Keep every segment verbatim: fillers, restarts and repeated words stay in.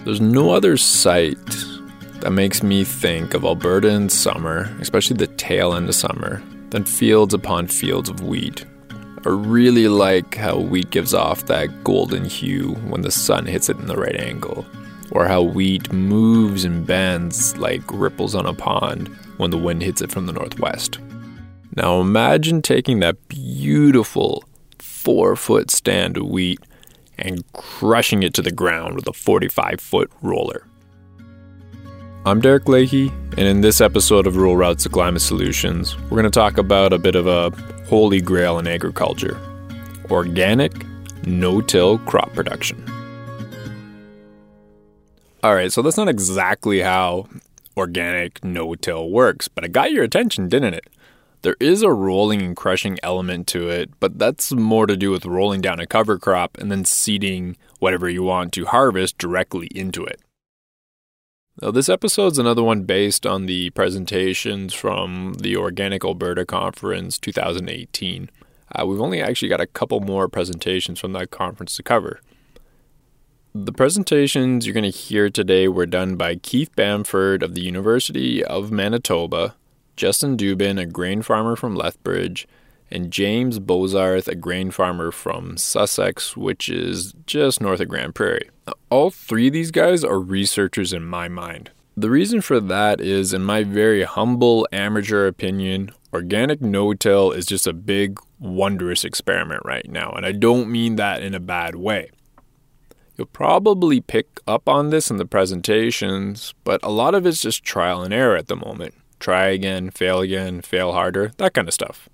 There's no other sight that makes me think of Alberta in summer, especially the tail end of summer, than fields upon fields of wheat. I really like how wheat gives off that golden hue when the sun hits it in the right angle, or how wheat moves and bends like ripples on a pond when the wind hits it from the northwest. Now imagine taking that beautiful four-foot stand of wheat and crushing it to the ground with a forty-five foot roller. I'm Derek Leahy, and in this episode of Rural Routes to Climate Solutions, we're going to talk about a bit of a holy grail in agriculture: organic, no-till crop production. Alright, so that's not exactly how organic no-till works, but it got your attention, didn't it? There is a rolling and crushing element to it, but that's more to do with rolling down a cover crop and then seeding whatever you want to harvest directly into it. Now, this episode's another one based on the presentations from the Organic Alberta Conference twenty eighteen. Uh, we've only actually got a couple more presentations from that conference to cover. The presentations you're going to hear today were done by Keith Bamford of the University of Manitoba, Justin Dubin, a grain farmer from Lethbridge, and James Bozarth, a grain farmer from Sussex, which is just north of Grand Prairie. All three of these guys are researchers in my mind. The reason for that is, in my very humble amateur opinion, organic no-till is just a big, wondrous experiment right now, and I don't mean that in a bad way. You'll probably pick up on this in the presentations, but a lot of it's just trial and error at the moment. Try again, fail again, fail harder, that kind of stuff.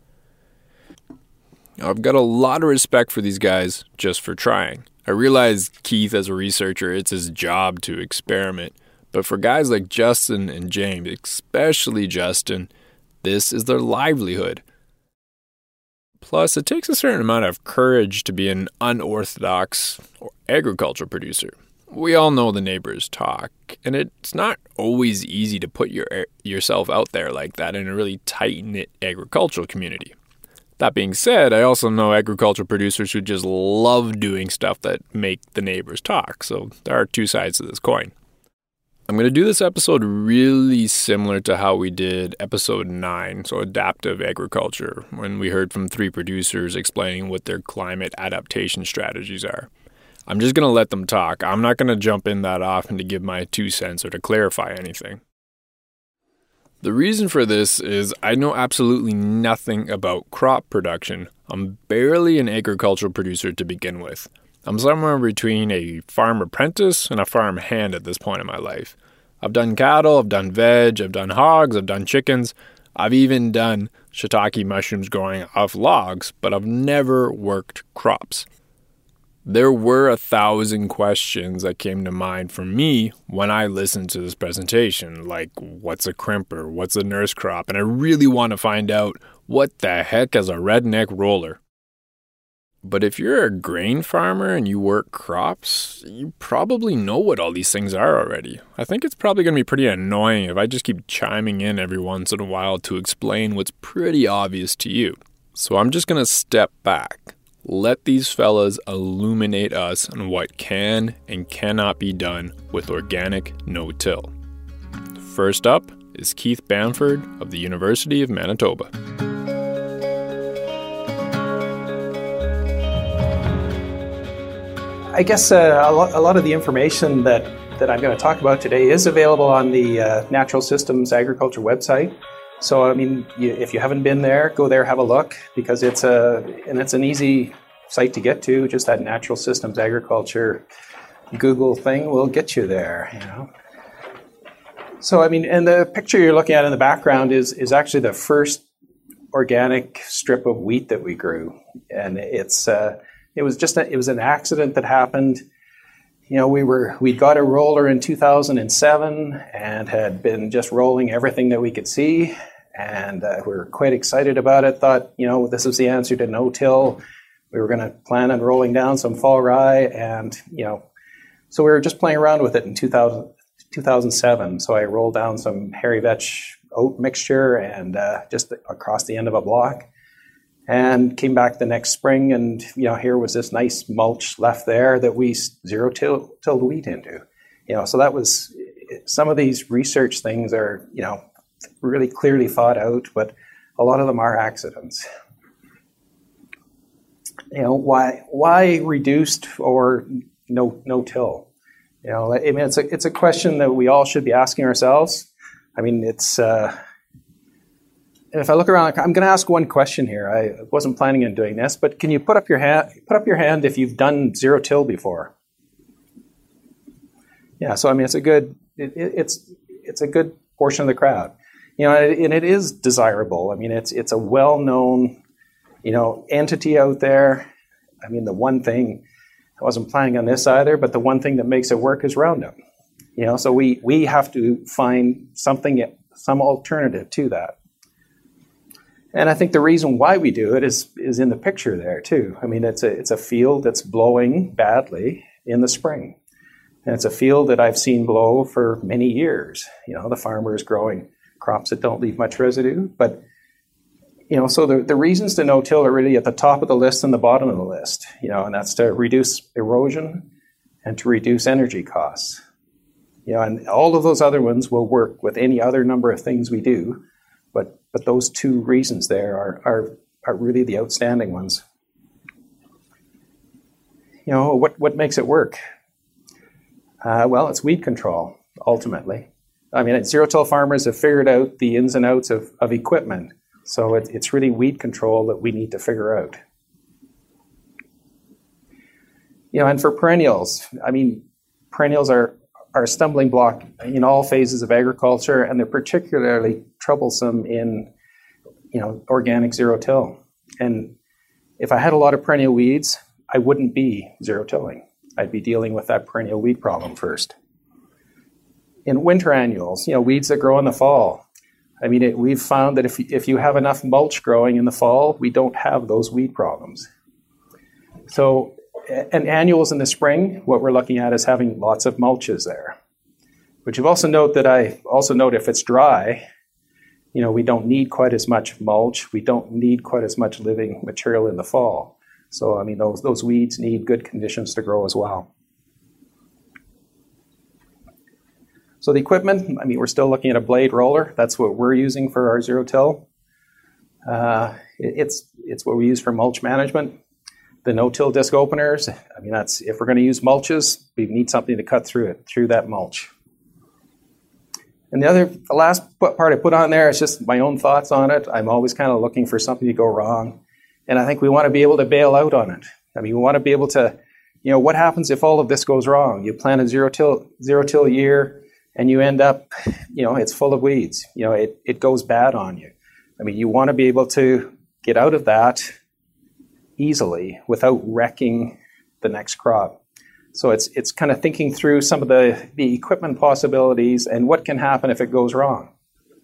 I've got a lot of respect for these guys just for trying. I realize Keith, as a researcher, it's his job to experiment. But for guys like Justin and James, especially Justin, this is their livelihood. Plus, it takes a certain amount of courage to be an unorthodox agriculture producer. We all know the neighbors talk, and it's not always easy to put your yourself out there like that in a really tight-knit agricultural community. That being said, I also know agricultural producers who just love doing stuff that make the neighbors talk, so there are two sides to this coin. I'm going to do this episode really similar to how we did episode nine, so adaptive agriculture, when we heard from three producers explaining what their climate adaptation strategies are. I'm just going to let them talk. I'm not going to jump in that often to give my two cents or to clarify anything. The reason for this is I know absolutely nothing about crop production. I'm barely an agricultural producer to begin with. I'm somewhere between a farm apprentice and a farm hand at this point in my life. I've done cattle, I've done veg, I've done hogs, I've done chickens. I've even done shiitake mushrooms growing off logs, but I've never worked crops. There were a thousand questions that came to mind for me when I listened to this presentation, like what's a crimper, what's a nurse crop, and I really want to find out what the heck is a redneck roller. But if you're a grain farmer and you work crops, you probably know what all these things are already. I think it's probably going to be pretty annoying if I just keep chiming in every once in a while to explain what's pretty obvious to you. So I'm just going to step back. Let these fellas illuminate us on what can and cannot be done with organic no-till. First up is Keith Bamford of the University of Manitoba. I guess uh, a, lot, a lot of the information that, that I'm going to talk about today is available on the uh, Natural Systems Agriculture website. So, I mean, you, if you haven't been there, go there, have a look, because it's a and it's an easy site to get to. Just that Natural Systems Agriculture Google thing will get you there, you know. So, I mean, and the picture you're looking at in the background is is actually the first organic strip of wheat that we grew, and it's uh, it was just a, it was an accident that happened. You know, we were we got a roller in two thousand seven and had been just rolling everything that we could see. And uh, we were quite excited about it, thought, you know, this is the answer to no-till. We were going to plan on rolling down some fall rye, and, you know, so we were just playing around with it in two thousand, two thousand seven. So I rolled down some hairy vetch oat mixture and uh, just across the end of a block, and came back the next spring, and, you know, here was this nice mulch left there that we zero-tilled wheat into. You know, so that was, some of these research things are, you know, really clearly thought out, but a lot of them are accidents. You know, why why reduced or no no till? You know, I mean, it's a it's a question that we all should be asking ourselves. I mean, it's uh, if I look around, I'm going to ask one question here. I wasn't planning on doing this, but can you put up your hand? Put up your hand if you've done zero till before. Yeah, so I mean, it's a good it, it's it's a good portion of the crowd. You know, and it is desirable. I mean, it's it's a well-known, you know, entity out there. I mean, the one thing, I wasn't planning on this either, but the one thing that makes it work is Roundup. You know, so we we have to find something, some alternative to that. And I think the reason why we do it is is in the picture there too. I mean, it's a it's a field that's blowing badly in the spring, and it's a field that I've seen blow for many years. You know, the farmer is growing crops that don't leave much residue, but you know, so the, the reasons to no-till are really at the top of the list and the bottom of the list, you know, and that's to reduce erosion and to reduce energy costs. You know, and all of those other ones will work with any other number of things we do, but but those two reasons there are are are really the outstanding ones. You know, what what makes it work? Uh, well, it's weed control ultimately. I mean, zero-till farmers have figured out the ins and outs of, of equipment. So it, it's really weed control that we need to figure out. You know, and for perennials, I mean, perennials are, are a stumbling block in all phases of agriculture, and they're particularly troublesome in, you know, organic zero-till. And if I had a lot of perennial weeds, I wouldn't be zero-tilling. I'd be dealing with that perennial weed problem first. In winter annuals, you know, weeds that grow in the fall, I mean, it, we've found that if, if you have enough mulch growing in the fall, we don't have those weed problems. So, and annuals in the spring, what we're looking at is having lots of mulches there. But you also note that I also note if it's dry, you know, we don't need quite as much mulch. We don't need quite as much living material in the fall. So, I mean, those, those weeds need good conditions to grow as well. So the equipment, I mean, we're still looking at a blade roller. That's what we're using for our zero-till. Uh, it, it's it's what we use for mulch management. The no-till disc openers, I mean, that's if we're going to use mulches, we need something to cut through it, through that mulch. And the other, the last part I put on there is just my own thoughts on it. I'm always kind of looking for something to go wrong. And I think we want to be able to bail out on it. I mean, we want to be able to, you know, what happens if all of this goes wrong? You plant a zero-till zero-till year, and you end up, you know, it's full of weeds. You know, it, it goes bad on you. I mean, you want to be able to get out of that easily without wrecking the next crop. So it's it's kind of thinking through some of the, the equipment possibilities and what can happen if it goes wrong.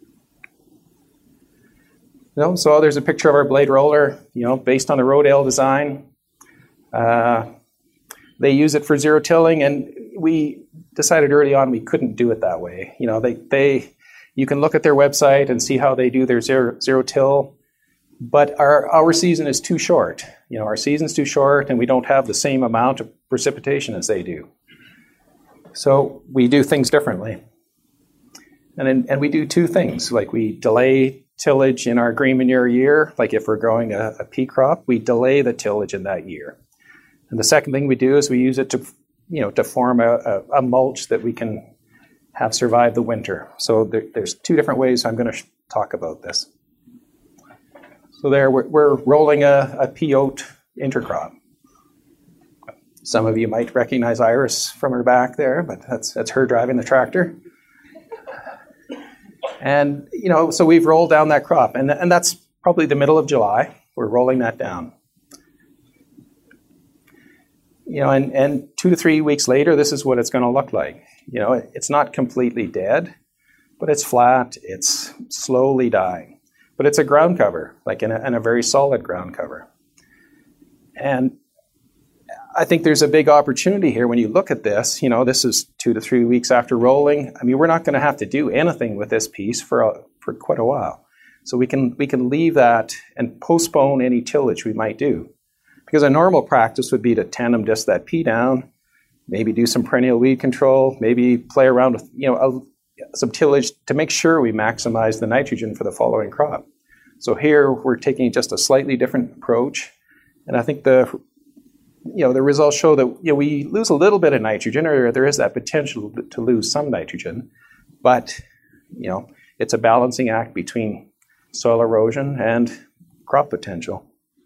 You know, so there's a picture of our blade roller, you know, based on the Rodale design. Uh, they use it for zero-tilling, and we decided early on we couldn't do it that way. You know, they, they you can look at their website and see how they do their zero, zero-till, but our, our season is too short. You know, our season's too short, and we don't have the same amount of precipitation as they do. So we do things differently. And then, and we do two things, like we delay tillage in our green manure year. Like if we're growing a, a pea crop, we delay the tillage in that year. And the second thing we do is we use it to, you know, to form a, a, a mulch that we can have survive the winter. So there, there's two different ways I'm going to sh- talk about this. So there, we're, we're rolling a, a pea oat intercrop. Some of you might recognize Iris from her back there, but that's that's her driving the tractor. And, you know, so we've rolled down that crop, and, and that's probably the middle of July. We're rolling that down. You know, and, and two to three weeks later, this is what it's going to look like. You know, it, it's not completely dead, but it's flat. It's slowly dying. But it's a ground cover, like in a, in a very solid ground cover. And I think there's a big opportunity here when you look at this. You know, this is two to three weeks after rolling. I mean, we're not going to have to do anything with this piece for a, for quite a while. So we can we can leave that and postpone any tillage we might do. Because a normal practice would be to tandem disc that pea down, maybe do some perennial weed control, maybe play around with, you know, a, some tillage to make sure we maximize the nitrogen for the following crop. So here we're taking just a slightly different approach, and I think the, you know, the results show that, you know, we lose a little bit of nitrogen, or there is that potential to lose some nitrogen, but, you know, it's a balancing act between soil erosion and crop potential.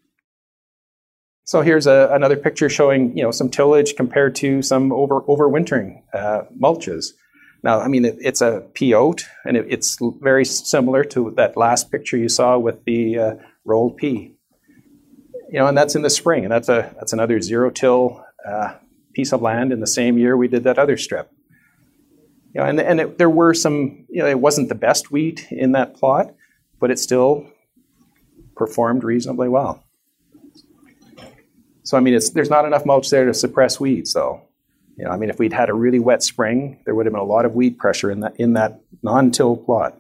So here's a, another picture showing, you know, some tillage compared to some over overwintering uh, mulches. Now, I mean, it, it's a peyote, and it, it's very similar to that last picture you saw with the uh, rolled pea. You know, and that's in the spring, and that's a that's another zero-till uh, piece of land in the same year we did that other strip. You know, and and it, there were some, you know, it wasn't the best wheat in that plot, but it still performed reasonably well. So, I mean, it's, there's not enough mulch there to suppress weeds, though. You know, I mean, if we'd had a really wet spring, there would have been a lot of weed pressure in that in that non-till plot.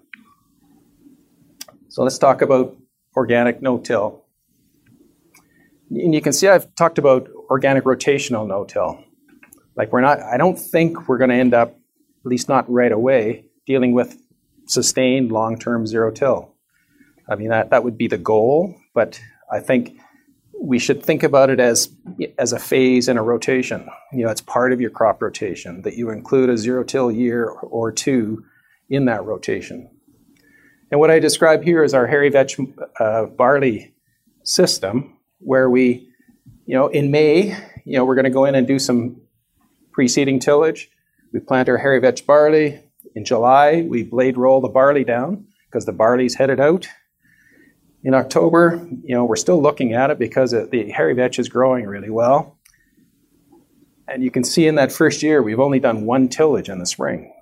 So let's talk about organic no-till. And you can see I've talked about organic rotational no-till. Like, we're not, I don't think we're going to end up, at least not right away, dealing with sustained long-term zero-till. I mean, that, that would be the goal, but I think we should think about it as as a phase in a rotation. You know, it's part of your crop rotation that you include a zero-till year or two in that rotation. And what I describe here is our hairy vetch uh, barley system, where we, you know, in May, you know, we're going to go in and do some preceding tillage. We plant our hairy vetch barley. In July, we blade roll the barley down because the barley's headed out. In October, you know, we're still looking at it because it, the hairy vetch is growing really well. And you can see in that first year, we've only done one tillage in the spring.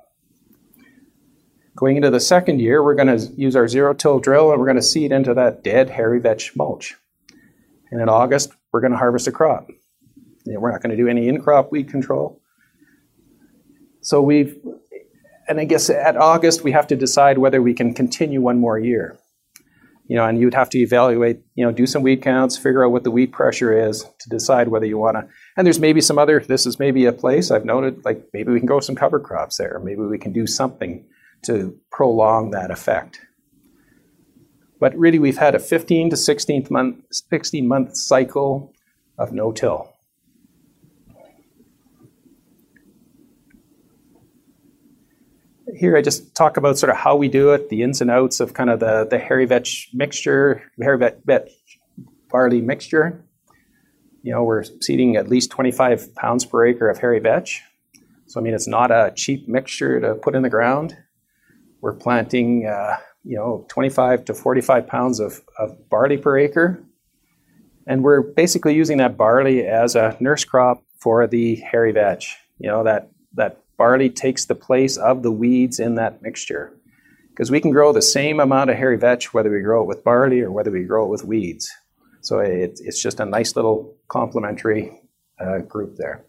Going into the second year, we're going to use our zero-till drill, and we're going to seed into that dead hairy vetch mulch. And in August, we're going to harvest a crop. You know, we're not going to do any in-crop weed control. So we've, and I guess at August, we have to decide whether we can continue one more year. You know, and you'd have to evaluate, you know, do some weed counts, figure out what the weed pressure is to decide whether you want to. And there's maybe some other, this is maybe a place I've noted, like maybe we can grow some cover crops there. Maybe we can do something to prolong that effect. But really, we've had a fifteen to sixteen month, sixteen month cycle of no-till. Here I just talk about sort of how we do it, the ins and outs of kind of the, the hairy vetch mixture, hairy vetch, vetch barley mixture. You know, we're seeding at least twenty-five pounds per acre of hairy vetch. So, I mean, it's not a cheap mixture to put in the ground. We're planting, uh, you know, twenty-five to forty-five pounds of, of barley per acre. And we're basically using that barley as a nurse crop for the hairy vetch. You know, that, that barley takes the place of the weeds in that mixture. Because we can grow the same amount of hairy vetch whether we grow it with barley or whether we grow it with weeds. So it, it's just a nice little complementary uh, group there.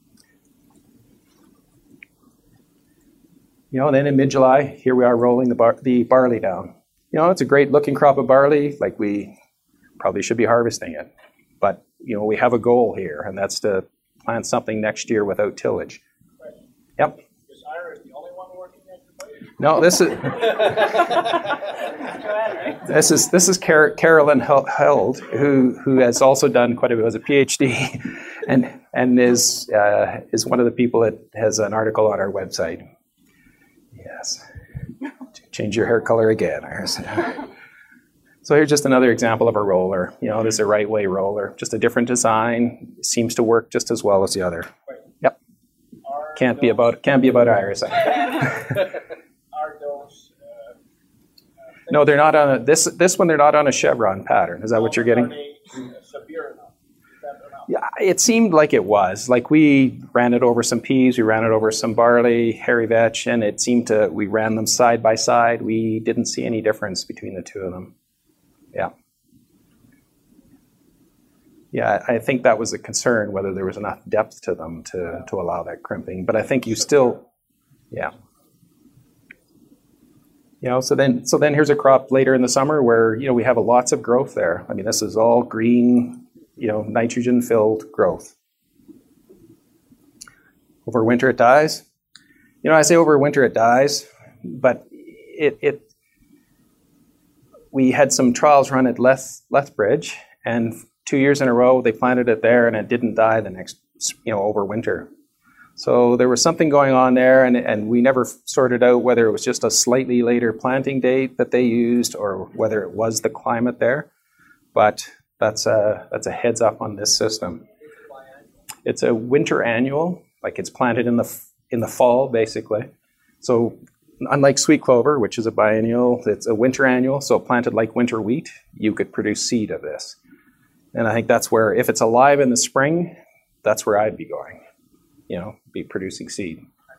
You know, and then in mid-July, here we are rolling the, bar the barley down. You know, it's a great looking crop of barley, like we probably should be harvesting it. But, you know, we have a goal here, and that's to plant something next year without tillage. Right. Yep. Is Ira the only one working at your place? No, this is this is this is Car Carolyn Held, who who has also done quite a bit, has a PhD, and and is uh, is one of the people that has an article on our website. Yes, change your hair color again. So here's just another example of a roller. You know, this is a right way roller, just a different design. Seems to work just as well as the other. Yep. Are Can't be those, about can't be about Iris. Are those? Uh, uh, No, they're not on a, this this one. They're not on a chevron pattern. Is that what you're getting? Are they uh, severe enough? Is that enough? Yeah, it seemed like it was. Like we ran it over some peas, we ran it over some barley, hairy vetch, and it seemed to. We ran them side by side. We didn't see any difference between the two of them. Yeah. Yeah, I think that was a concern, whether there was enough depth to them to, to allow that crimping. But I think you still, yeah. You know, so then, so then here's a crop later in the summer where, you know, we have lots of growth there. I mean, this is all green, you know, nitrogen-filled growth. Over winter it dies. You know, I say over winter it dies, but it, it we had some trials run at Leth, Lethbridge, and two years in a row they planted it there, and it didn't die the next, you know, over winter. So there was something going on there, and, and we never sorted out whether it was just a slightly later planting date that they used or whether it was the climate there. But that's a, that's a heads up on this system. It's a winter annual, like it's planted in the in the fall, basically. So unlike sweet clover, which is a biennial, it's a winter annual, so planted like winter wheat, you could produce seed of this. And I think that's where, if it's alive in the spring, that's where I'd be going. You know, be producing seed.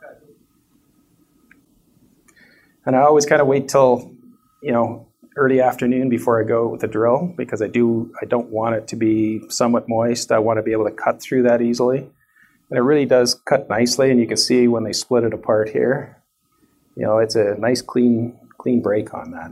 And I always kind of wait till, you know, early afternoon before I go with the drill, because I do I don't want it to be somewhat moist. I want to be able to cut through that easily. And it really does cut nicely, and you can see when they split it apart here, you know, it's a nice clean clean break on that.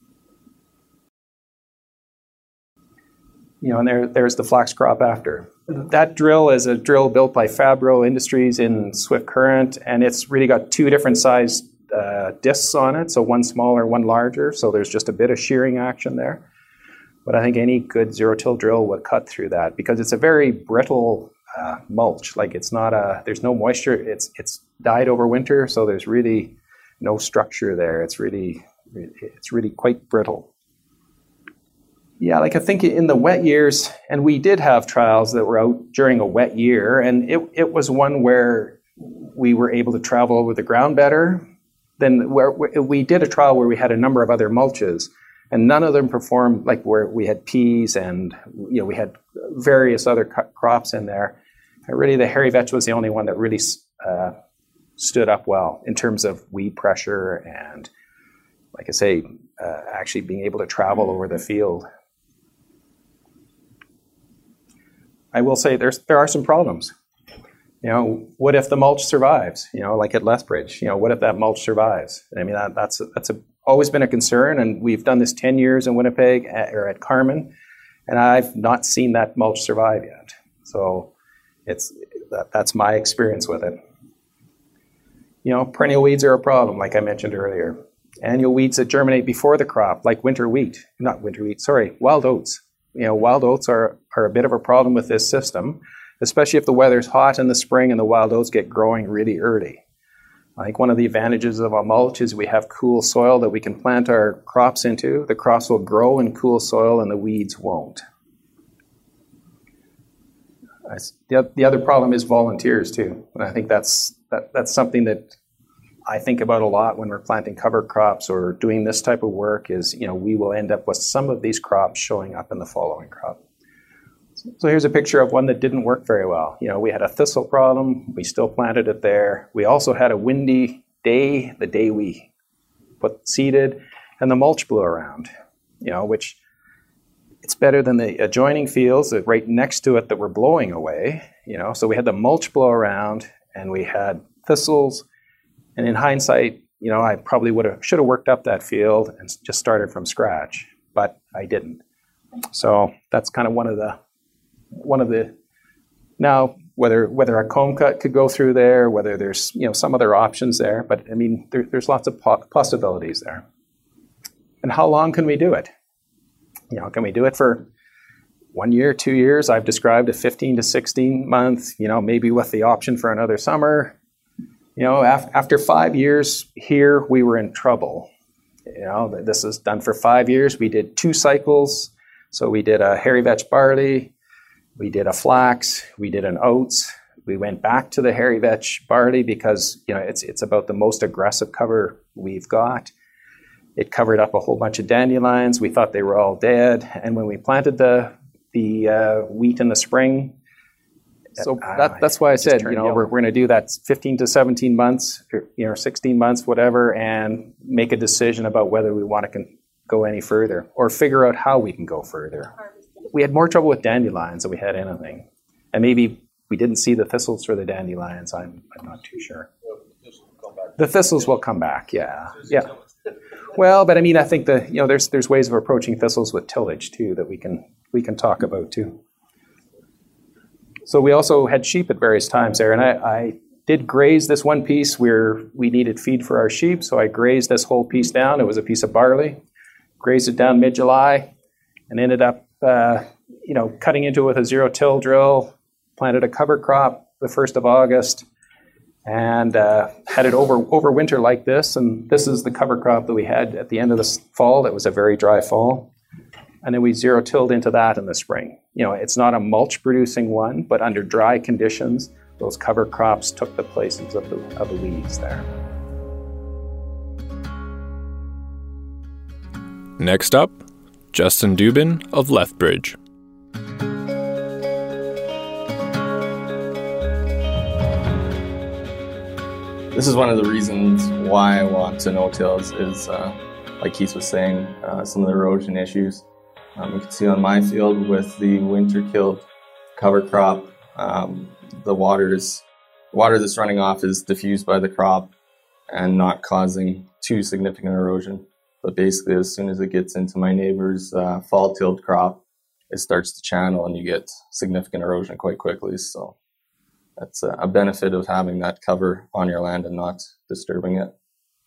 You know, and there there's the flax crop after. That drill is a drill built by Fabro Industries in Swift Current, and it's really got two different sized uh, discs on it, so one smaller, one larger, so there's just a bit of shearing action there. But I think any good zero-till drill would cut through that, because it's a very brittle uh, mulch. Like, it's not a, there's no moisture, it's it's died over winter, so there's really no structure there. It's really, it's really quite brittle. Yeah, like I think in the wet years, and we did have trials that were out during a wet year, and it, it was one where we were able to travel over the ground better. Then where we did a trial where we had a number of other mulches, and none of them performed, like where we had peas and, you know, we had various other crops in there. And really, the hairy vetch was the only one that really uh, stood up well in terms of weed pressure and, like I say, uh, actually being able to travel over the field. I will say there's there are some problems. You know, what if the mulch survives? You know, like at Lethbridge. You know, what if that mulch survives? I mean, that, that's a, that's a, always been a concern, and we've done this ten years in Winnipeg at, or at Carman, and I've not seen that mulch survive yet. So, it's that, that's my experience with it. You know, perennial weeds are a problem, like I mentioned earlier. Annual weeds that germinate before the crop, like winter wheat, not winter wheat, sorry, wild oats. You know, wild oats are, are a bit of a problem with this system, especially if the weather's hot in the spring and the wild oats get growing really early. I think one of the advantages of a mulch is we have cool soil that we can plant our crops into. The crops will grow in cool soil and the weeds won't. I, the, the other problem is volunteers too. And I think that's that, that's something that I think about a lot when we're planting cover crops or doing this type of work is, you know, we will end up with some of these crops showing up in the following crop. So here's a picture of one that didn't work very well. You know, we had a thistle problem. We still planted it there. We also had a windy day, the day we put seeded, and the mulch blew around, you know, which it's better than the adjoining fields that right next to it that were blowing away, you know. So we had the mulch blow around, and we had thistles. And in hindsight, you know, I probably would have should have worked up that field and just started from scratch, but I didn't. So that's kind of one of the one of the now whether whether a comb cut could go through there, whether there's, you know, some other options there, but I mean there, there's lots of po- possibilities there. And how long can we do it? You know, can we do it for one year, two years? I've described a fifteen to sixteen month. You know, maybe with the option for another summer. You know, af- after five years here, we were in trouble. You know, this is done for five years. We did two cycles. So we did a hairy vetch barley, we did a flax, we did an oats. We went back to the hairy vetch barley because, you know, it's it's about the most aggressive cover we've got. It covered up a whole bunch of dandelions. We thought they were all dead. And when we planted the the uh, wheat in the spring, So that, that's why I said, you know, we're, we're going to do that fifteen to seventeen months, or, you know, sixteen months, whatever, and make a decision about whether we want to con- go any further or figure out how we can go further. We had more trouble with dandelions than we had anything. And maybe we didn't see the thistles for the dandelions. I'm, I'm not too sure. The thistles will come back, yeah. Yeah. Well, but I mean, I think the, you know, there's there's ways of approaching thistles with tillage too that we can we can talk about too. So we also had sheep at various times there, and I, I did graze this one piece where we needed feed for our sheep, so I grazed this whole piece down. It was a piece of barley. Grazed it down mid-July and ended up, uh, you know, cutting into it with a zero-till drill, planted a cover crop the first of August, and uh, had it over over winter like this. And this is the cover crop that we had at the end of the fall. It was a very dry fall. And then we zero-tilled into that in the spring. You know, it's not a mulch-producing one, but under dry conditions, those cover crops took the places of the, of the weeds there. Next up, Justin Dubin of Lethbridge. This is one of the reasons why I want to no-till is, is uh, like Keith was saying, uh, some of the erosion issues. Um, you can see on my field with the winter-killed cover crop, um, the water is, water that's running off is diffused by the crop and not causing too significant erosion. But basically, as soon as it gets into my neighbor's uh, fall-tilled crop, it starts to channel and you get significant erosion quite quickly. So that's a benefit of having that cover on your land and not disturbing it.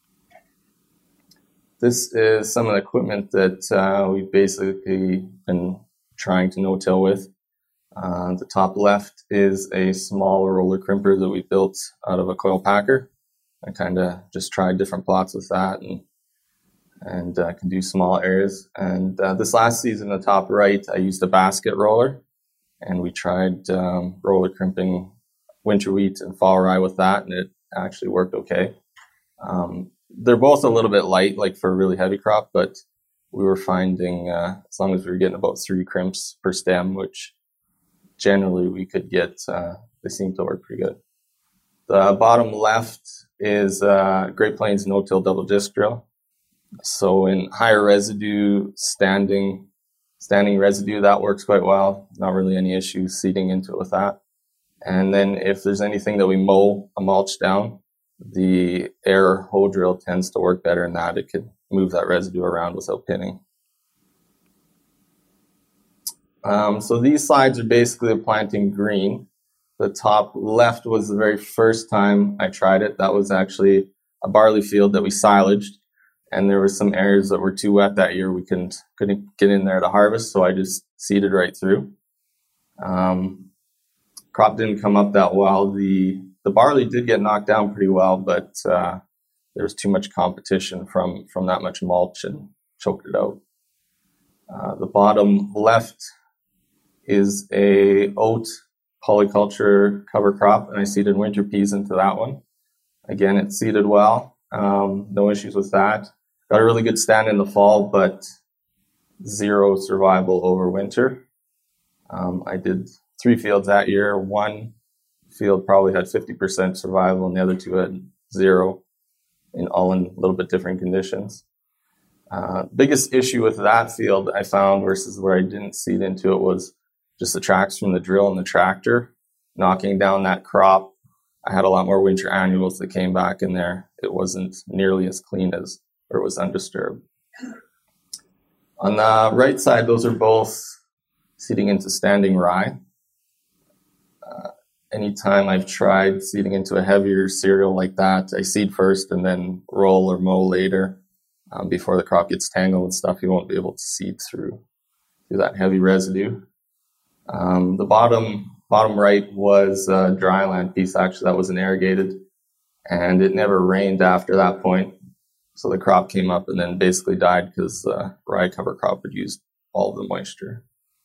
This is some of the equipment that uh, we've basically been trying to no-till with. Uh, the top left is a small roller crimper that we built out of a coil packer. I kind of just tried different plots with that and and uh, can do small areas. And uh, this last season, the top right, I used a basket roller, and we tried um, roller crimping winter wheat and fall rye with that, and it actually worked okay. Um, they're both a little bit light, like for a really heavy crop, but we were finding, uh, as long as we were getting about three crimps per stem, which generally we could get, uh, they seem to work pretty good. The bottom left is uh, Great Plains no-till double disc drill. So in higher residue, standing standing residue, that works quite well. Not really any issues seeding into it with that. And then if there's anything that we mow a mulch down, the air hoe drill tends to work better in that. It could move that residue around without pinning. Um, so these slides are basically planting green. The top left was the very first time I tried it. That was actually a barley field that we silaged. And there were some areas that were too wet that year. We couldn't couldn't get in there to harvest, so I just seeded right through. Um, crop didn't come up that well. The the barley did get knocked down pretty well, but uh, there was too much competition from from that much mulch and choked it out. Uh, the bottom left is a oat polyculture cover crop, and I seeded winter peas into that one. Again, it seeded well. Um, no issues with that. Got a really good stand in the fall, but zero survival over winter. Um, I did three fields that year. One field probably had fifty percent survival, and the other two had zero, in all in a little bit different conditions. Uh, biggest issue with that field I found versus where I didn't seed into it was just the tracks from the drill and the tractor knocking down that crop. I had a lot more winter annuals that came back in there. It wasn't nearly as clean as where it was undisturbed. On the right side, those are both seeding into standing rye. Uh, anytime I've tried seeding into a heavier cereal like that, I seed first and then roll or mow later. Um, before the crop gets tangled and stuff, you won't be able to seed through, through that heavy residue. Um, the bottom bottom right was a dryland piece, actually, that wasn't irrigated. And it never rained after that point. So the crop came up and then basically died because the rye cover crop had used all of the moisture.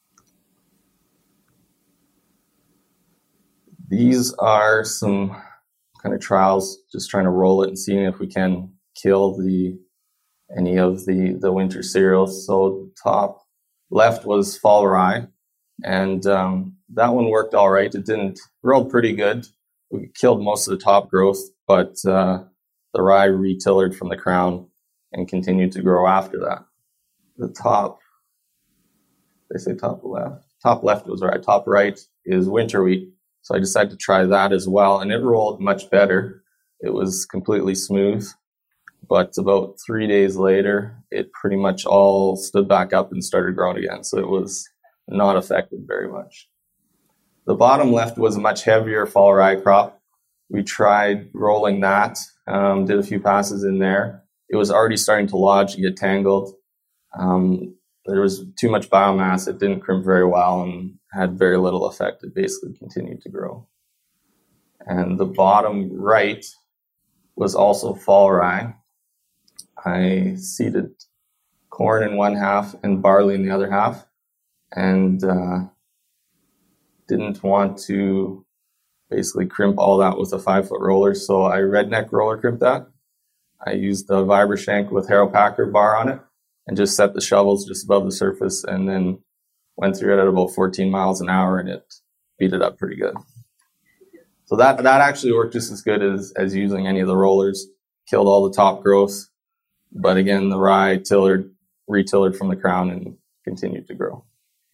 These are some kind of trials, just trying to roll it and seeing if we can kill the any of the, the winter cereals. So top left was fall rye, and um, that one worked all right. It didn't rolled pretty good. We killed most of the top growth, but uh, the rye retillered from the crown and continued to grow after that. The top, they say top left, top left was right. Top right is winter wheat. So I decided to try that as well, and it rolled much better. It was completely smooth, but about three days later, it pretty much all stood back up and started growing again. So it was not affected very much. The bottom left was a much heavier fall rye crop. we tried rolling that, um, did a few passes in there. It was already starting to lodge and get tangled. Um, there was too much biomass. It didn't crimp very well and had very little effect. It basically continued to grow. And the bottom right was also fall rye. I seeded corn in one half and barley in the other half, and uh, didn't want to basically crimp all that with a five foot roller. So I redneck roller crimped that. I used the Vibra-Shank with Harrow Packer bar on it and just set the shovels just above the surface, and then went through it at about fourteen miles an hour, and it beat it up pretty good. So that, that actually worked just as good as, as using any of the rollers. Killed all the top growth. But again, the rye tillered, retillered from the crown and continued to grow.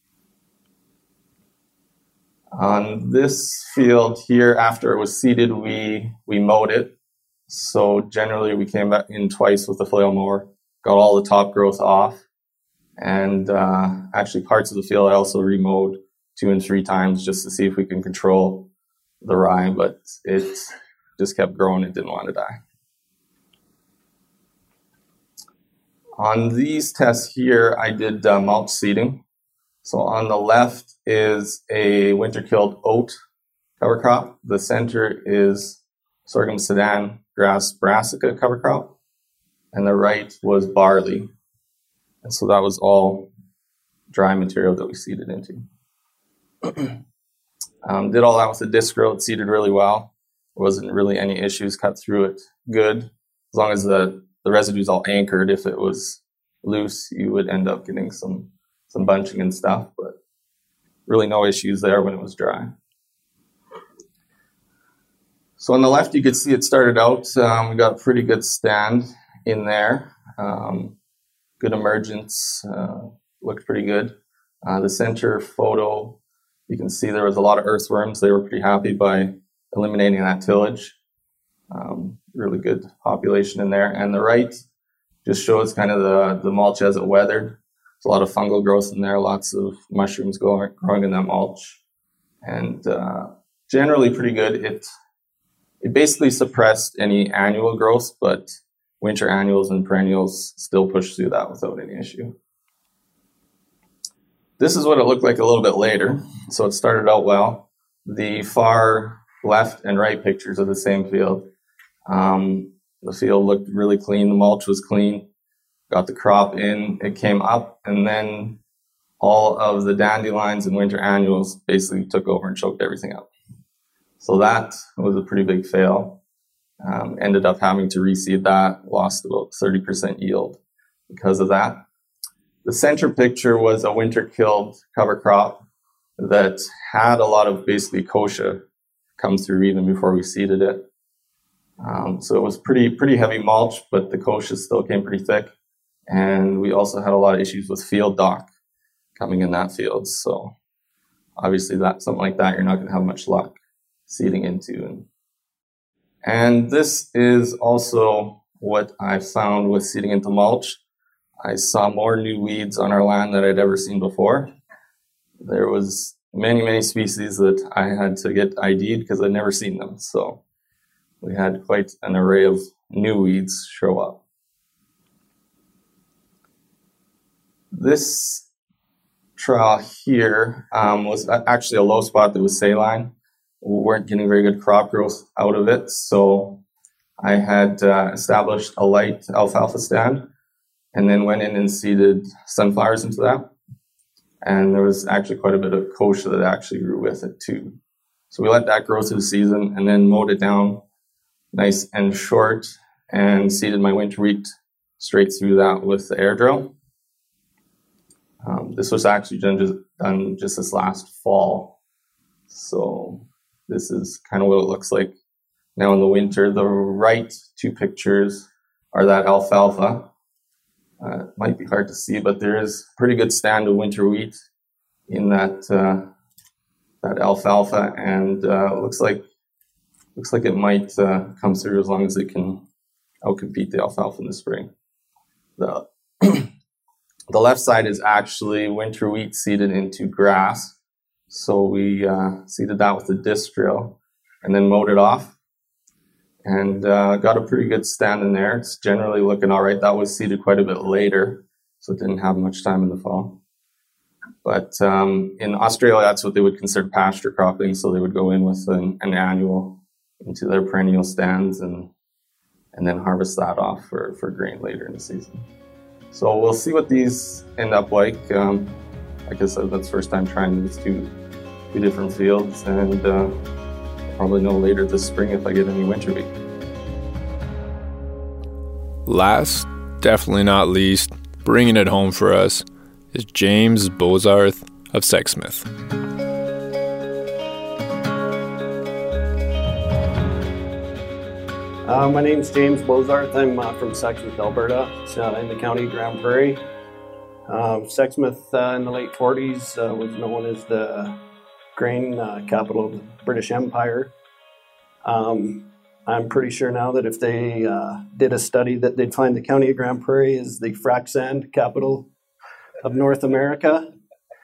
On this field here, after it was seeded, we, we mowed it. So generally we came back in twice with the flail mower, got all the top growth off. And uh, actually parts of the field I also remowed two and three times just to see if we can control the rye, but it just kept growing. It didn't want to die. On these tests here, I did uh, mulch seeding. So on the left is a winter-killed oat cover crop. The center is sorghum Sudan grass brassica cover crop. And the right was barley. And so that was all dry material that we seeded into. um, did all that with the disc row. It seeded really well. There wasn't really any issues. Cut through it good. As long as the, the residue's all anchored. If it was loose, you would end up getting some, some bunching and stuff. But really no issues there when it was dry. So on the left, you could see it started out. Um, we got a pretty good stand in there. Um, good emergence. Uh, looked pretty good. Uh, the center photo, you can see there was a lot of earthworms. They were pretty happy by eliminating that tillage. Um, really good population in there. And the right just shows kind of the, the mulch as it weathered. There's a lot of fungal growth in there, lots of mushrooms growing, growing in that mulch. And uh, generally pretty good. It, it basically suppressed any annual growth, but winter annuals and perennials still push through that without any issue. This is what it looked like a little bit later. So it started out well. The far left and right pictures of the same field. Um, the field looked really clean. The mulch was clean. Got the crop in. It came up, and then all of the dandelions and winter annuals basically took over and choked everything up. So that was a pretty big fail. Um, ended up having to reseed that. Lost about thirty percent yield because of that. The center picture was a winter-killed cover crop that had a lot of basically kochia come through even before we seeded it. Um, so it was pretty pretty heavy mulch, but the kochia still came pretty thick. And we also had a lot of issues with field dock coming in that field. So obviously that something like that, you're not going to have much luck seeding into. And, and this is also what I found with seeding into mulch. I saw more new weeds on our land than I'd ever seen before. There was many, many species that I had to get I D'd because I'd never seen them. So we had quite an array of new weeds show up. This trial here um, was actually a low spot that was saline. We weren't getting very good crop growth out of it. So I had uh, established a light alfalfa stand and then went in and seeded sunflowers into that. And there was actually quite a bit of kochia that actually grew with it too. So we let that grow through the season and then mowed it down nice and short and seeded my winter wheat straight through that with the air drill. Um, this was actually done just, done just this last fall. So this is kind of what it looks like now in the winter. The right two pictures are that alfalfa. Uh, it might be hard to see, but there is a pretty good stand of winter wheat in that uh, that alfalfa, and uh, looks like looks like it might uh, come through as long as it can outcompete the alfalfa in the spring. The the left side is actually winter wheat seeded into grass, so we uh, seeded that with a disc drill and then mowed it off. and uh, got a pretty good stand in there. It's generally looking all right. That was seeded quite a bit later, so it didn't have much time in the fall. But um, in Australia, that's what they would consider pasture cropping, so they would go in with an, an annual into their perennial stands and and then harvest that off for, for grain later in the season. So we'll see what these end up like. Um, like I said, that's the first time trying these two, two different fields, and uh, I'll probably know later this spring if I get any winter wheat. Last, definitely not least, bringing it home for us is James Bozarth of Sexsmith. Uh, my name's James Bozarth. I'm uh, from Sexsmith, Alberta. It's uh, in the county of Grand Prairie. Uh, Sexsmith uh, in the late forties uh, was known as the grain uh, capital of the British Empire. Um, I'm pretty sure now that if they uh, did a study that they'd find the county of Grand Prairie is the frac sand capital of North America.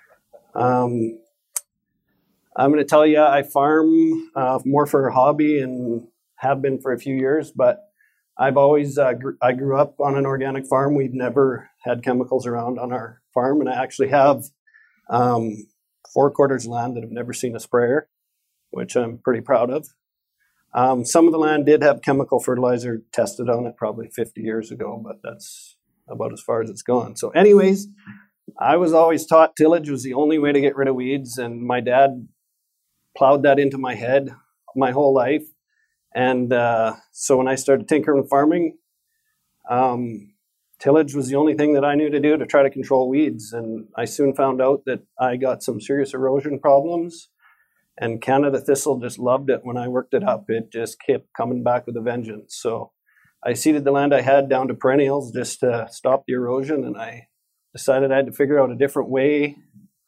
Um, I'm going to tell you, I farm uh, more for a hobby and have been for a few years, but I've always, uh, gr- I grew up on an organic farm. We've never had chemicals around on our farm, and I actually have um, four quarters of land that have never seen a sprayer, which I'm pretty proud of. Um, some of the land did have chemical fertilizer tested on it probably fifty years ago, but that's about as far as it's gone. So anyways, I was always taught tillage was the only way to get rid of weeds, and my dad plowed that into my head my whole life. And uh, so when I started tinkering with farming, um, tillage was the only thing that I knew to do to try to control weeds. And I soon found out that I got some serious erosion problems, and Canada thistle just loved it when I worked it up. It just kept coming back with a vengeance. So I seeded the land I had down to perennials just to stop the erosion, and I decided I had to figure out a different way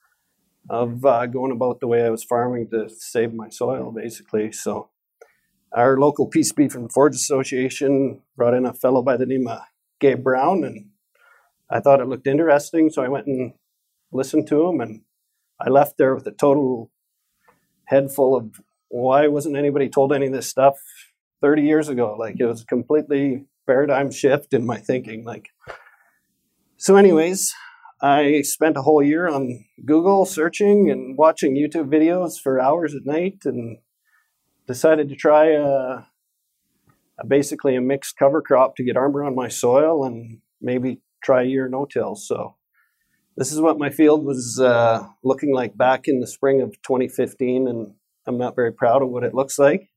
of uh, going about the way I was farming to save my soil, basically. So our local Peace Beef and Forage Association brought in a fellow by the name of Gabe Brown, and I thought it looked interesting, so I went and listened to him, and I left there with a total head full of why wasn't anybody told any of this stuff thirty years ago? Like, it was a completely paradigm shift in my thinking. Like, so anyways, I spent a whole year on Google searching and watching YouTube videos for hours at night, and decided to try a, a basically a mixed cover crop to get armor on my soil and maybe try a year no-till. So this is what my field was uh, looking like back in the spring of twenty fifteen, and I'm not very proud of what it looks like.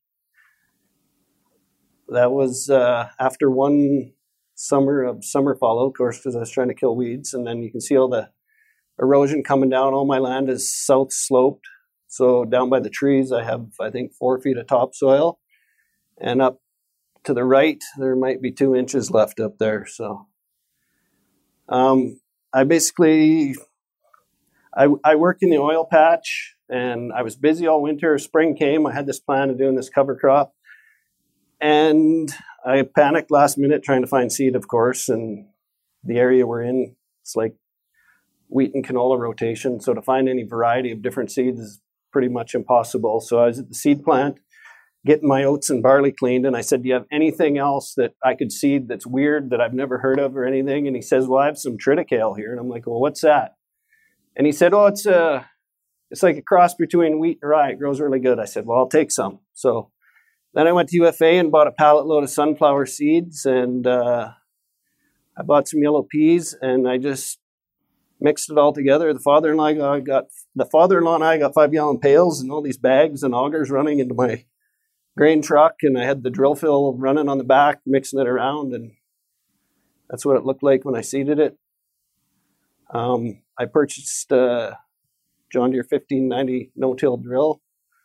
That was uh, after one summer of summer fallow, of course, because I was trying to kill weeds. And then you can see all the erosion coming down. All my land is south sloped. So down by the trees, I have, I think, four feet of topsoil. And up to the right, there might be two inches left up there. So um, I basically, I, I worked in the oil patch, and I was busy all winter. Spring came, I had this plan of doing this cover crop. And I panicked last minute trying to find seed, of course. And the area we're in, it's like wheat and canola rotation. So to find any variety of different seeds is pretty much impossible. So I was at the seed plant getting my oats and barley cleaned, and I said, do you have anything else that I could seed that's weird that I've never heard of or anything? And he says, well, I have some triticale here. And I'm like, well, what's that? And he said, oh, it's a, it's like a cross between wheat and rye. It grows really good. I said, well, I'll take some. So then I went to U F A and bought a pallet load of sunflower seeds, and uh, I bought some yellow peas, and I just mixed it all together. The father-in-law got, got the father-in-law and I got five gallon pails and all these bags and augers running into my grain truck, and I had the drill fill running on the back, mixing it around, and that's what it looked like when I seeded it. Um, I purchased a John Deere fifteen ninety no-till drill.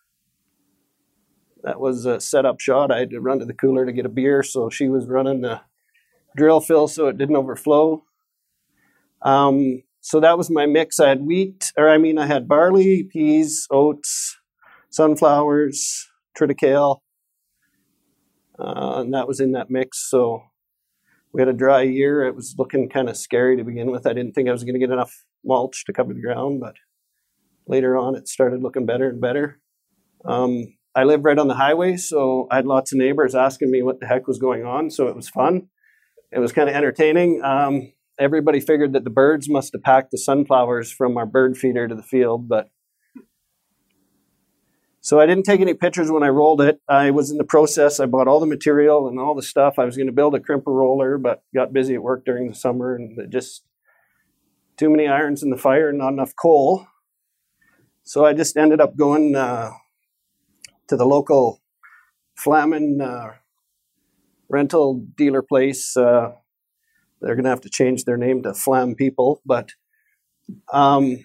That was a set-up shot. I had to run to the cooler to get a beer, so she was running the drill fill so it didn't overflow. Um, So that was my mix. I had wheat, or I mean, I had barley, peas, oats, sunflowers, triticale, uh, and that was in that mix. So we had a dry year. It was looking kind of scary to begin with. I didn't think I was going to get enough mulch to cover the ground, but later on it started looking better and better. Um, I live right on the highway, so I had lots of neighbors asking me what the heck was going on, so it was fun. It was kind of entertaining. Um, everybody figured that the birds must have packed the sunflowers from our bird feeder to the field, but so I didn't take any pictures when I rolled it. I was in the process. I bought all the material and all the stuff. I was going to build a crimper roller, but got busy at work during the summer, and it just too many irons in the fire and not enough coal. So I just ended up going uh, to the local Flamin uh, rental dealer place. Uh, they're going to have to change their name to Flam People, but um,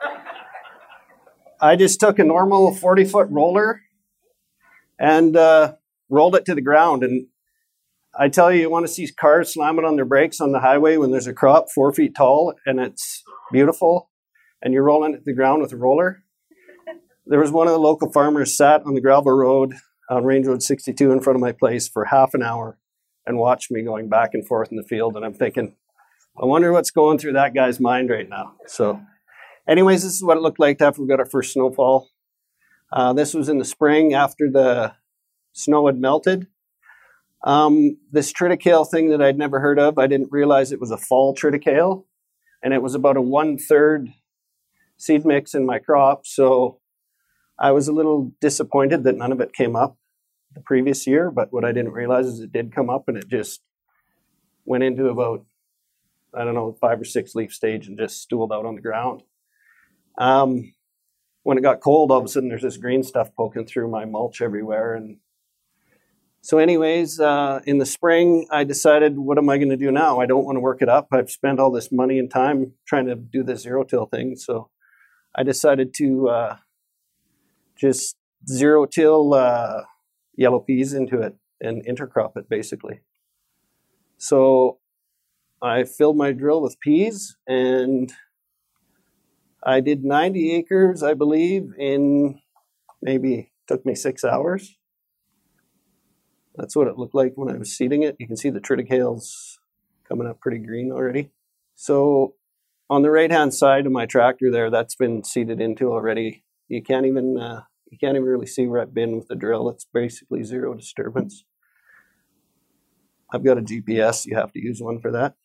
I just took a normal forty-foot roller and uh, rolled it to the ground. And I tell you, you want to see cars slamming on their brakes on the highway when there's a crop four feet tall and it's beautiful, and you're rolling it to the ground with a roller. There was one of the local farmers sat on the gravel road on Range Road sixty-two in front of my place for half an hour and watched me going back and forth in the field. And I'm thinking, I wonder what's going through that guy's mind right now. So anyways, this is what it looked like after we got our first snowfall. Uh, this was in the spring after the snow had melted. Um, this triticale thing that I'd never heard of, I didn't realize it was a fall triticale. And it was about a one-third seed mix in my crop. So I was a little disappointed that none of it came up the previous year. But what I didn't realize is it did come up, and it just went into about, I don't know, five or six leaf stage and just stooled out on the ground. Um, when it got cold, all of a sudden there's this green stuff poking through my mulch everywhere. And so anyways, uh, in the spring, I decided, what am I going to do now? I don't want to work it up. I've spent all this money and time trying to do the zero-till thing. So I decided to uh, just zero-till uh, yellow peas into it and intercrop it, basically. So I filled my drill with peas, and I did ninety acres, I believe, in maybe, took me six hours. That's what it looked like when I was seeding it. You can see the triticales coming up pretty green already. So on the right-hand side of my tractor there, that's been seeded into already. You can't even uh, you can't even really see where I've been with the drill. It's basically zero disturbance. I've got a G P S. You have to use one for that.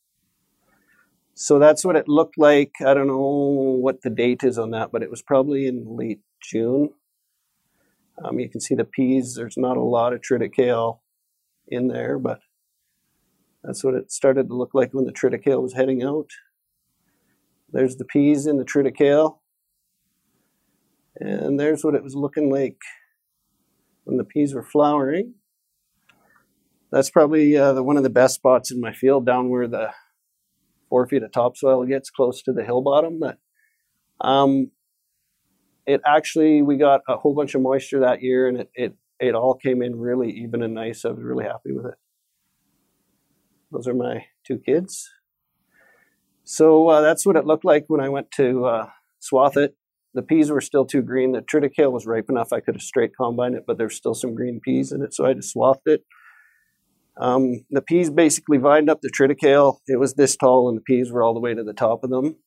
So that's what it looked like. I don't know what the date is on that, but it was probably in late June. Um, you can see the peas. There's not a lot of triticale in there, but that's what it started to look like when the triticale was heading out. There's the peas in the triticale. And there's what it was looking like when the peas were flowering. That's probably uh, the, one of the best spots in my field, down where the four feet of topsoil gets close to the hill bottom. But um, it actually, we got a whole bunch of moisture that year, and it, it, it all came in really even and nice. I was really happy with it. Those are my two kids. So uh, that's what it looked like when I went to uh, swath it. The peas were still too green. The triticale was ripe enough. I could have straight combined it, but there's still some green peas in it, so I just swathed it. Um, the peas basically vined up the triticale. It was this tall, and the peas were all the way to the top of them.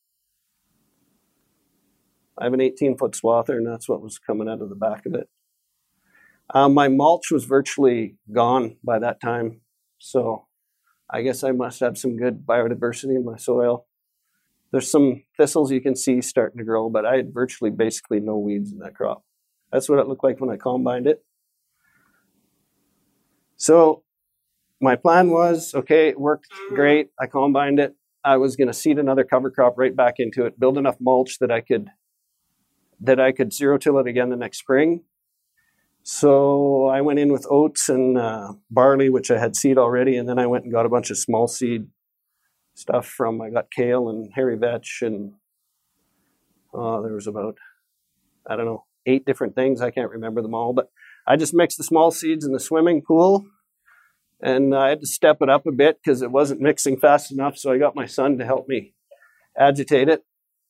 I have an eighteen-foot swather, and that's what was coming out of the back of it. Um, my mulch was virtually gone by that time, so I guess I must have some good biodiversity in my soil. There's some thistles you can see starting to grow, but I had virtually basically no weeds in that crop. That's what it looked like when I combined it. So my plan was, okay, it worked great. I combined it. I was going to seed another cover crop right back into it, build enough mulch that I could that I could zero-till it again the next spring. So I went in with oats and uh, barley, which I had seed already, and then I went and got a bunch of small seed stuff from, I got kale and hairy vetch, and uh, there was about, I don't know, eight different things. I can't remember them all, but I just mixed the small seeds in the swimming pool, and I had to step it up a bit because it wasn't mixing fast enough, so I got my son to help me agitate it.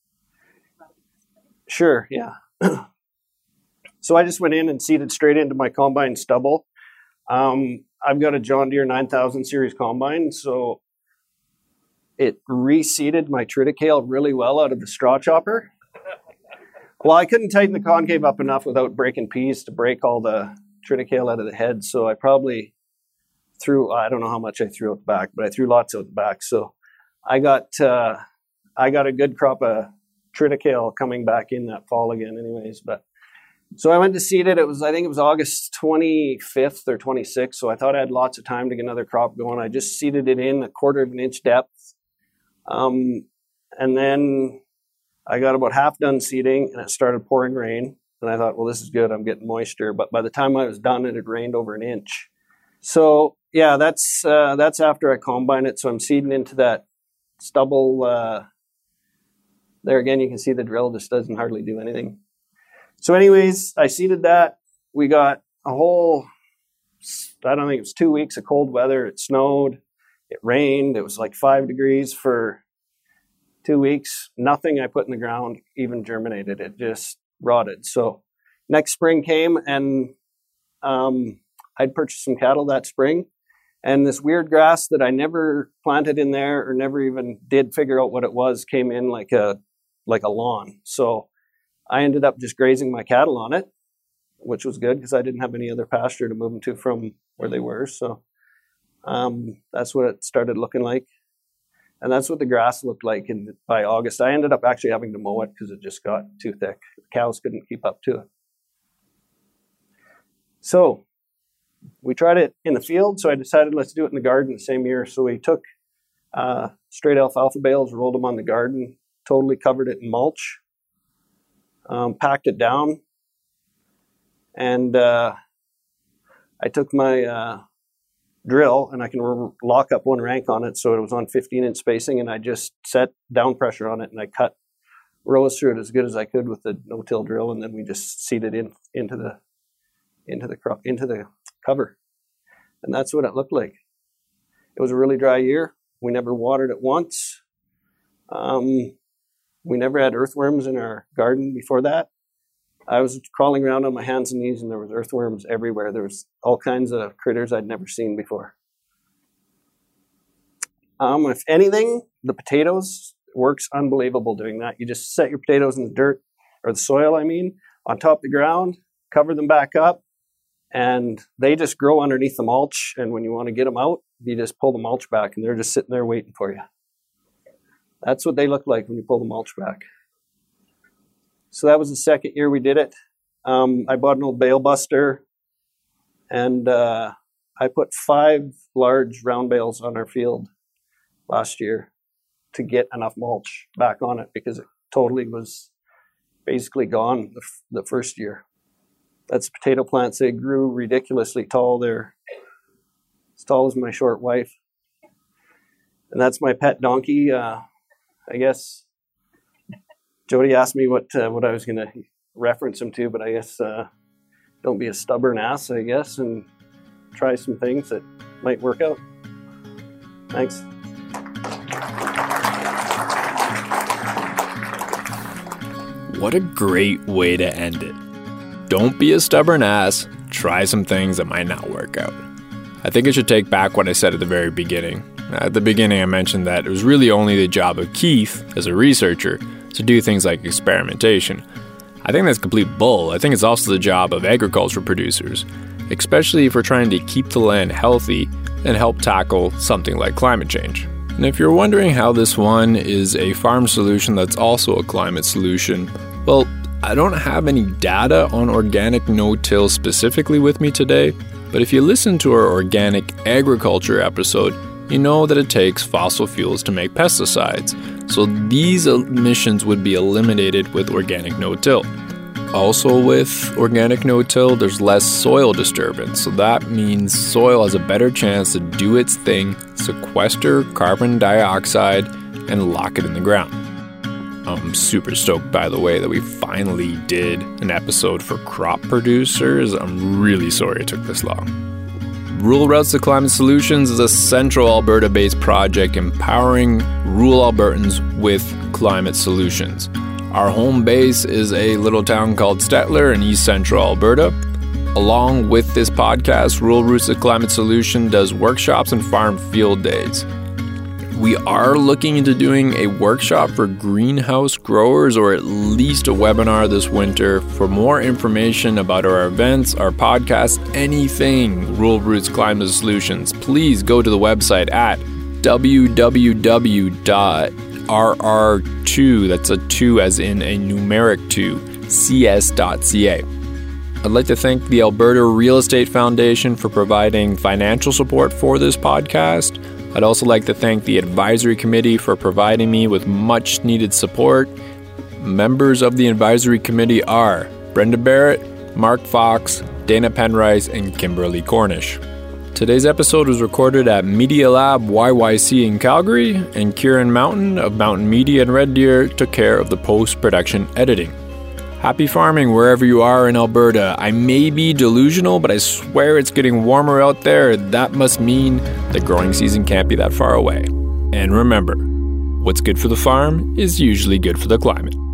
Sure, yeah. So I just went in and seeded straight into my combine stubble. Um, I've got a John Deere nine thousand series combine, so it reseeded my triticale really well out of the straw chopper. Well, I couldn't tighten the concave up enough without breaking peas to break all the triticale out of the head. So I probably threw, I don't know how much I threw out the back, but I threw lots out the back. So I got, uh, I got a good crop of triticale coming back in that fall again anyways. But so I went to seed it. It was, I think it was August twenty-fifth or twenty-sixth. So I thought I had lots of time to get another crop going. I just seeded it in a quarter of an inch depth. Um, and then I got about half done seeding and it started pouring rain. And I thought, well, this is good. I'm getting moisture. But by the time I was done, it had rained over an inch. So yeah, that's uh, that's after I combine it. So I'm seeding into that stubble. Uh, there again, you can see the drill just doesn't hardly do anything. So anyways, I seeded that. We got a whole, I don't think it was two weeks of cold weather. It snowed. It rained. It was like five degrees for two weeks. Nothing I put in the ground even germinated. It just rotted. So next spring came and um, I'd purchased some cattle that spring. And this weird grass that I never planted in there or never even did figure out what it was came in like a like a lawn. So I ended up just grazing my cattle on it, which was good because I didn't have any other pasture to move them to from where they were. So um, that's what it started looking like. And that's what the grass looked like in, by August. I ended up actually having to mow it because it just got too thick. The cows couldn't keep up to it. So we tried it in the field, so I decided let's do it in the garden the same year. So we took uh, straight alfalfa bales, rolled them on the garden, totally covered it in mulch, um, packed it down, and uh, I took my uh, drill, and I can r- lock up one rank on it, so it was on fifteen inch spacing, and I just set down pressure on it, and I cut rows through it as good as I could with the no-till drill, and then we just seeded in into the into the crop into the cover, and that's what it looked like. It was a really dry year. We never watered it once. Um, we never had earthworms in our garden before that. I was crawling around on my hands and knees, and there was earthworms everywhere. There was all kinds of critters I'd never seen before. Um, if anything, the potatoes works unbelievable doing that. You just set your potatoes in the dirt, or the soil, I mean, on top of the ground, cover them back up, and they just grow underneath the mulch. And when you want to get them out, you just pull the mulch back, and they're just sitting there waiting for you. That's what they look like when you pull the mulch back. So that was the second year we did it. Um, I bought an old bale buster, and uh, I put five large round bales on our field last year to get enough mulch back on it because it totally was basically gone the, f- the first year. That's potato plants. They grew ridiculously tall. They're as tall as my short wife. And that's my pet donkey. Uh, I guess Jody asked me what uh, what I was going to reference him to, but I guess uh, don't be a stubborn ass, I guess, and try some things that might work out. Thanks. What a great way to end it. Don't be a stubborn ass. Try some things that might not work out. I think I should take back what I said at the very beginning. At the beginning, I mentioned that it was really only the job of Keith, as a researcher, to do things like experimentation. I think that's complete bull. I think it's also the job of agriculture producers, especially if we're trying to keep the land healthy and help tackle something like climate change. And if you're wondering how this one is a farm solution that's also a climate solution, well, I don't have any data on organic no-till specifically with me today, but if you listen to our organic agriculture episode, you know that it takes fossil fuels to make pesticides, so these emissions would be eliminated with organic no-till. Also with organic no-till, there's less soil disturbance, so that means soil has a better chance to do its thing, sequester carbon dioxide, and lock it in the ground. I'm super stoked, by the way, that we finally did an episode for crop producers. I'm really sorry it took this long. Rural Routes to Climate Solutions is a central Alberta-based project empowering rural Albertans with climate solutions. Our home base is a little town called Stettler in east central Alberta. Along with this podcast, Rural Routes to Climate Solution does workshops and farm field days. We are looking into doing a workshop for greenhouse growers, or at least a webinar this winter. For more information about our events, our podcast, anything Rural Roots Climate Solutions, please go to the website at w w w dot r r two, that's a two as in a numeric two, c s dot c a. I'd like to thank the Alberta Real Estate Foundation for providing financial support for this podcast. I'd also like to thank the advisory committee for providing me with much needed support. Members of the advisory committee are Brenda Barrett, Mark Fox, Dana Penrice, and Kimberly Cornish. Today's episode was recorded at Media Lab Y Y C in Calgary, and Kieran Mountain of Mountain Media in Red Deer took care of the post-production editing. Happy farming wherever you are in Alberta. I may be delusional, but I swear it's getting warmer out there. That must mean the growing season can't be that far away. And remember, what's good for the farm is usually good for the climate.